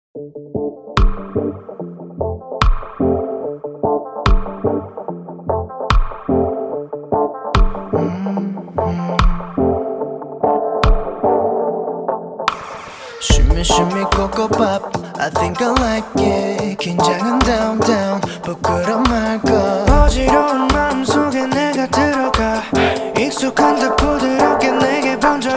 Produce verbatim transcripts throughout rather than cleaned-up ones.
Shimmy shimmy cocoa pop, I think I like it. 긴장은 down down, 부끄러운 말고 어지러운 마음속에 내가 들어가. 익숙한 듯 부드럽게 내게 번져가.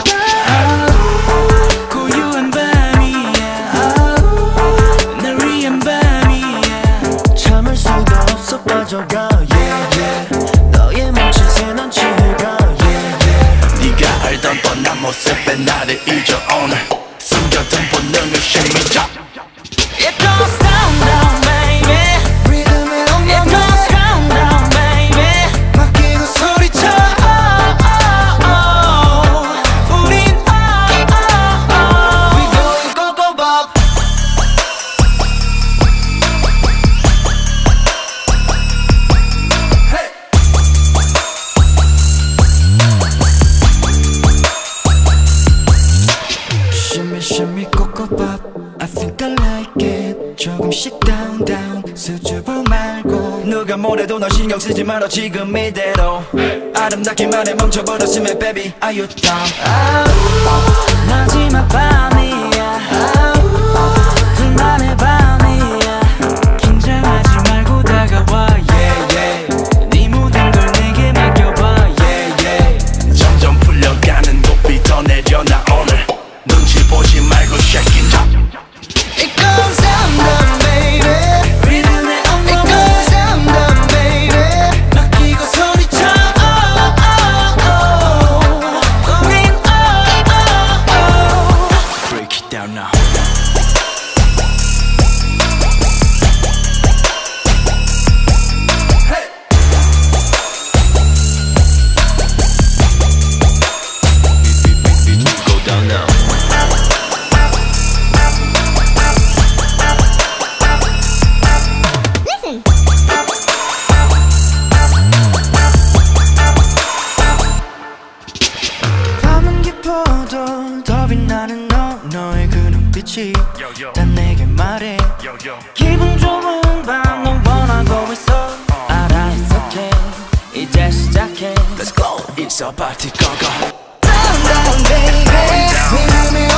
고요한 밤이야, 날 위한 밤이야. 참을 수가 없어 빠져가. Yeah yeah, 너의 몸짓에 난 취해가. Yeah yeah, 네가 알던 뻔한 모습에 나를 잊어 오늘. 숨겨둔 본능을 심리자. It goes down down baby, 리듬에 엉망해. It goes down down baby, 맡기고 소리쳐. oh, oh, oh. 우린 oh, oh, oh. We going go go pop. Hey. Shimmy shimmy cocoa pop, I think I like it. 조금씩 down down, 수줍어 말고. 누가 뭐래도 널 신경 쓰지 말아 지금 이대로. 아름답기만 해 멈춰버렸으면 baby are you down? 마지막 밤이야, 둘만의 밤이야. 긴장하지 말고 다가와. yeah yeah, 네 모든 걸 내게 맡겨봐. yeah yeah, 점점 풀려가는 높이 더 내려놔 오늘. 눈치 보지 말고 shake it up. It goes down down baby, 리듬에 엉망해. It goes down down baby, 맡기고 소리쳐. oh, oh, oh. 우린 oh, oh, oh. Break it down now. Hey. Go down now. 밤은 깊어도 더 빛나는 너, 너의 그 눈빛이 다 내게 말해. 기분 좋은 밤 너 원하고 있어. 알아 it's okay, 이제 시작해. Let's go, it's about to go go. Down down baby,